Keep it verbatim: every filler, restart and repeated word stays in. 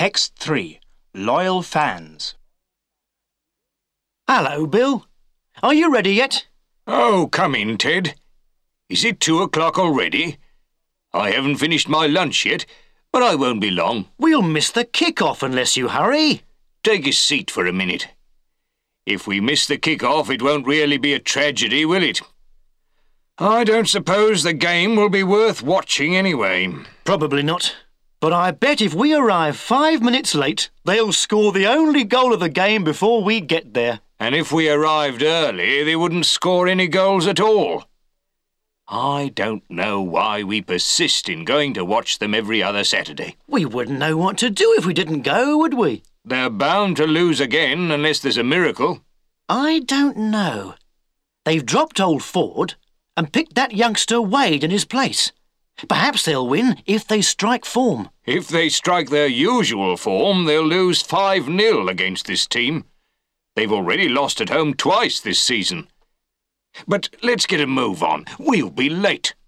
Text three. Loyal fans. Hello, Bill. Are you ready yet? Oh, come in, Ted. Is it two o'clock already? I haven't finished my lunch yet, but I won't be long. We'll miss the kick-off unless you hurry. Take a seat for a minute. If we miss the kick-off, it won't really be a tragedy, will it? I don't suppose the game will be worth watching anyway. Probably not. But I bet if we arrive five minutes late, they'll score the only goal of the game before we get there. And if we arrived early, they wouldn't score any goals at all. I don't know why we persist in going to watch them every other Saturday. We wouldn't know what to do if we didn't go, would we? They're bound to lose again unless there's a miracle. I don't know. They've dropped old Ford and picked that youngster Wade in his place. Perhaps they'll win if they strike form. If they strike their usual form, they'll lose five nil against this team. They've already lost at home twice this season. But let's get a move on. We'll be late.